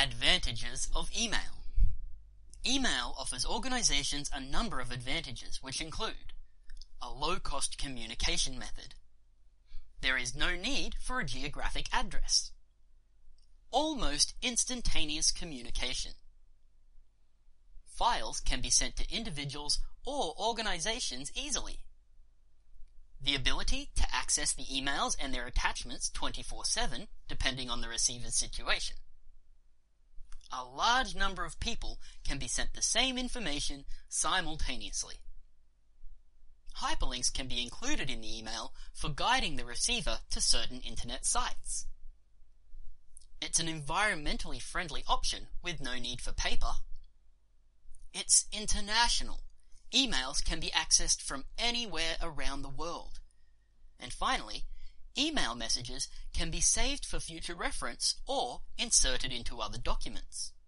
Advantages of email. Email offers organizations a number of advantages, which include a low-cost communication method. There is no need for a geographic address. Almost instantaneous communication. Files can be sent to individuals or organizations easily. The ability to access the emails and their attachments 24/7, depending on the receiver's situation. A large number of people can be sent the same information simultaneously. Hyperlinks can be included in the email for guiding the receiver to certain internet sites. It's an environmentally friendly option with no need for paper. It's international. Emails can be accessed from anywhere around the world. And finally, email messages can be saved for future reference or inserted into other documents.